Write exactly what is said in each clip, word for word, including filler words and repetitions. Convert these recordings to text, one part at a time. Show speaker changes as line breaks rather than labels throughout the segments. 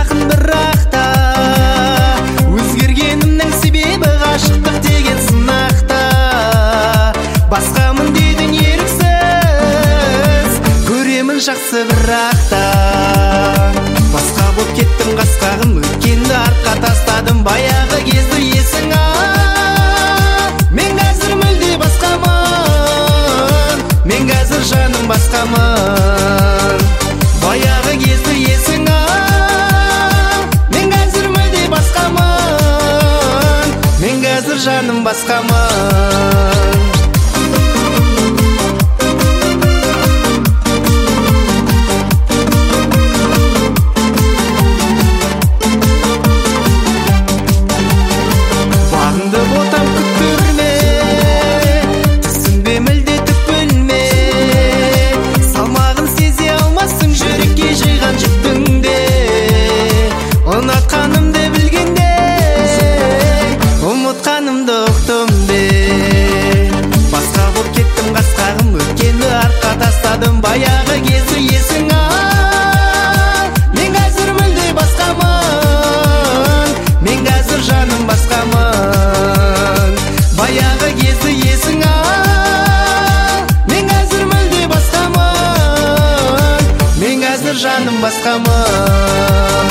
жақын бірақ та өзгергенімнің себебі ғашықтық деген сынақта. Басқамын дедің еріксіз, көремін жақсы бірақ та. Басқа боп кеттім қасқағым, өткенді артқа тастадым баяғы кезді есіңа. Мен қазір мүлде басқамын, мен қазір жаным басқамын. Баяғы кезді есіңа, мен қазір мүлде басқамын, мен қазір жаным басқамын. Баяғы кезді есіңа, мен қазір мүлде басқамын, мен қазір жаным басқамын. Баяғы кезді есіңа, мен қазір мүлде басқамын, мен қазір жаным басқамын.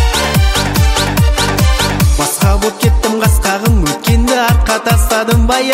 Тастадым баяғы